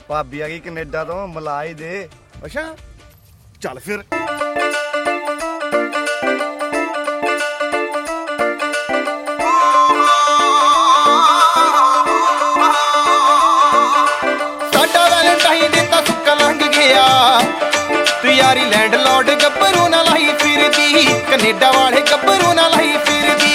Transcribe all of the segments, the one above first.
ਭਾਬੀ ਆ ਗਈ ਕੈਨੇਡਾ ਤੋਂ, ਮਿਲਾ ਹੀ ਦੇ। ਅੱਛਾ ਚੱਲ ਫਿਰ। ਸਾਡਾ ਵੈਲੈਂਟਾਈਨ ਡੇ ਤਾਂ ਸੁੱਕਾ ਲੰਘ ਗਿਆ, ਤੂੰ ਯਾਰੀ ਲੈਂਡਲੋਰਡ ਗੱਭਰੂ ਨਾਲ ਲਾਈ ਫਿਰਦੀ, ਕੈਨੇਡਾ ਵਾਲੇ ਗੱਭਰੂ ਨਾਲ ਲਾਈ ਫਿਰਦੀ।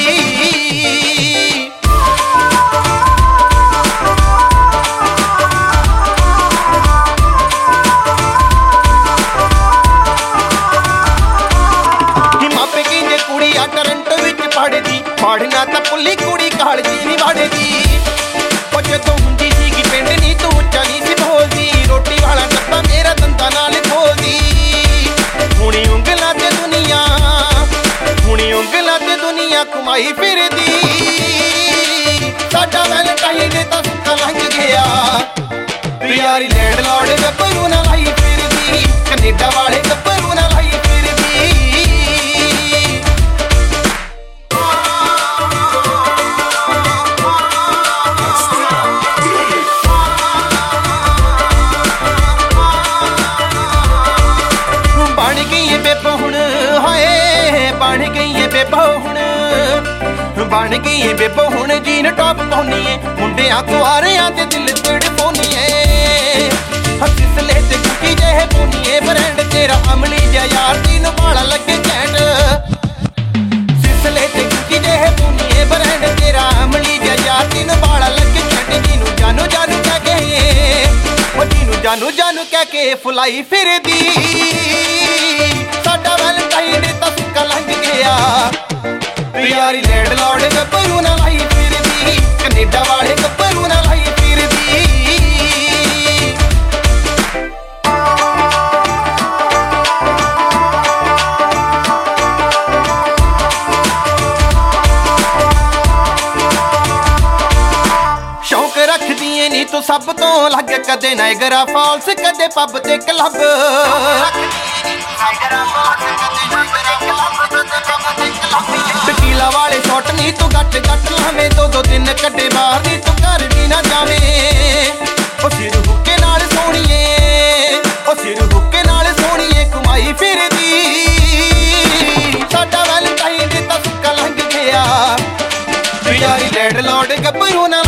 ਟੋਰਾਂਟੋ ਵਿੱਚ ਪੜ੍ਹਦੀ, ਪੜ੍ਹਨਾ ਤਾਂ ਪੁੱਲੀ ਕੁੜੀ ਕਾਲਜੀ ਨੀ ਵੜਦੀ। ਉਹ ਜਦੋਂ ਹੁੰਦੀ ਸੀਗੀ ਪਿੰਡ ਨੀ ਤੂੰ ਉੱਚਾ ਨੀ ਸੀ ਬੋਲਦੀ, ਰੋਟੀ ਵਾਲਾ ਡੱਬਾ ਮੇਰਾ ਦੰਦਾਂ ਨਾਲ ਖੋਲਦੀ। ਹੁਣੀ ਉਂਗਲਾਂ ਤੇ ਦੁਨੀਆ, ਹੁਣੀ ਉਂਗਲਾਂ ਤੇ ਦੁਨੀਆ ਘੁਮਾਈ ਫਿਰਦੀ। ਸਾਡਾ ਵੈਲੈਂਟਾਈਨ ਡੇ ਤਾਂ ਸੁੱਕਾ ਲੰਘ ਗਿਆ, ਤੂੰ ਯਾਰੀ ਲੈਂਡਲੋਰਡ ਗੱਭਰੂ ਨਾਲ ਲਾਈ ਫਿਰਦੀ, ਕੈਨੇਡਾ ਵਾਲੇ ਗੱਭਰੂ ਨਾਲ ਲਾਈ ਫਿਰਦੀ। ਬਣ ਗਈ ਏ ਬੇਬੋ ਹੁਣ ਜੀਨ ਟੌਪ ਪਾਉਣੀ ਏ, ਮੁੰਡਿਆਂ ਕੁਆਰਿਆਂ ਤੇ ਦਿਲ ਤੜਪਾਉਣੀ ਏ। ਹੱਸਲੇ ਤੇ ਕੁੱਟੀ ਜਿਹੇ ਪਾਉਣੀ ਏ, ਬ੍ਰੈਂਡ ਤੇਰਾ ਅਮਲੀ ਜਿਹਾ ਯਾਰ ਤੈਨੂੰ ਬਾਲਾ ਲੱਗੇ ਘੈਂਟ। ਸਿਸਲੇ ਤੇ ਕੁੱਟੀ ਜਿਹੇ ਪਾਉਣੀ ਏ, ਬ੍ਰੈਂਡ ਤੇਰਾ ਅਮਲੀ ਜਿਹਾ ਯਾਰ ਤੈਨੂੰ ਬਾਲਾ ਲੱਗੇ ਘੈਂਟ। ਜਿਹਨੂੰ ਜਾਨੂ ਜਾਨੂ ਕਹਿ ਕੇ, ਉਹ ਜਿਹਨੂੰ ਜਾਨੂ ਜਾਨੂ ਕਹਿ ਕੇ ਫੁਲਾਈ ਫਿਰਦੀ। ਸਾਡਾ ਵੈਲੈਂਟਾਈਨ ਡੇ ਤਾਂ ਸੁੱਕਾ ਲੰਘ ਗਿਆ, ਯਾਰੀ ਲੈਂਡਲੋਰਡ ਗੱਭਰੂ ਨਾਲ ਲਾਈ ਫਿਰਦੀ, ਕੈਨੇਡਾ ਵਾਲੇ ਗੱਭਰੂ ਨਾਲ ਲਾਈ ਫਿਰਦੀ। ਸ਼ੌਂਕ ਰੱਖਦੀ ਏ ਨੀ ਤੂੰ ਸਭ ਤੋਂ ਅਲੱਗ, ਕਦੇ ਨਾਇਗਰਾ ਫਾਲਸ ਕਦੇ ਪੱਬ ਤੇ ਕਲੱਬ। ਟਕੀਲਾ ਵਾਲੇ ਸ਼ਾਟ ਨੀ ਤੂੰ ਗੱਟ ਗੱਟ ਲਾਵੇਂ, ਦੋ ਦੋ ਦਿਨ ਕੱਢੇ ਬਾਹਰ ਨੀ ਤੂੰ ਘਰ ਵੀ ਨਾ ਜਾਵੇਂ। ਉਹ ਸਿਰ ਹੁੱਕੇ ਨਾਲ ਸੋਹਣੀਏ, ਉਹ ਸਿਰ ਹੁੱਕੇ ਨਾਲ ਸੋਹਣੀਏ ਘੁਮਾਈ ਫਿਰਦੀ। ਸਾਡਾ ਵੈਲੈਂਟਾਈਨ ਡੇ ਤਾਂ ਸੁੱਕਾ ਲੰਘ ਗਿਆ, ਤੂੰ ਯਾਰੀ ਲੈਂਡਲੋਰਡ ਗੱਭਰੂ ਨਾਲ